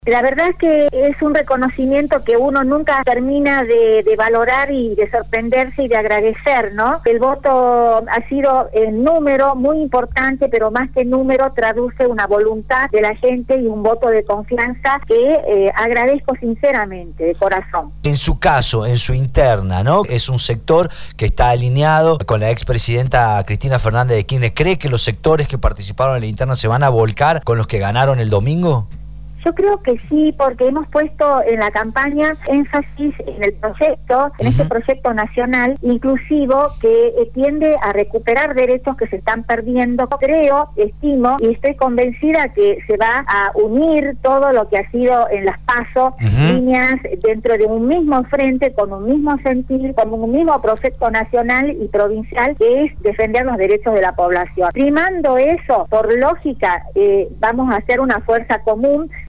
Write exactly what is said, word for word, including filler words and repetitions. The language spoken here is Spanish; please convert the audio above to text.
La verdad es que es un reconocimiento que uno nunca termina de, de valorar y de sorprenderse y de agradecer, ¿no? El voto ha sido en número muy importante, pero más que número traduce una voluntad de la gente y un voto de confianza que eh, agradezco sinceramente, de corazón. En su caso, en su interna, ¿no? Es un sector que está alineado con la expresidenta Cristina Fernández de Kirchner. ¿Cree que los sectores que participaron en la interna se van a volcar con los que ganaron el domingo? Yo creo que sí, porque hemos puesto en la campaña énfasis en el proyecto, en uh-huh. este proyecto nacional inclusivo que eh, tiende a recuperar derechos que se están perdiendo. Creo, estimo y estoy convencida que se va a unir todo lo que ha sido en las PASO, uh-huh. líneas dentro de un mismo frente, con un mismo sentir, con un mismo proyecto nacional y provincial, que es defender los derechos de la población. Primando eso, por lógica, eh, vamos a hacer una fuerza común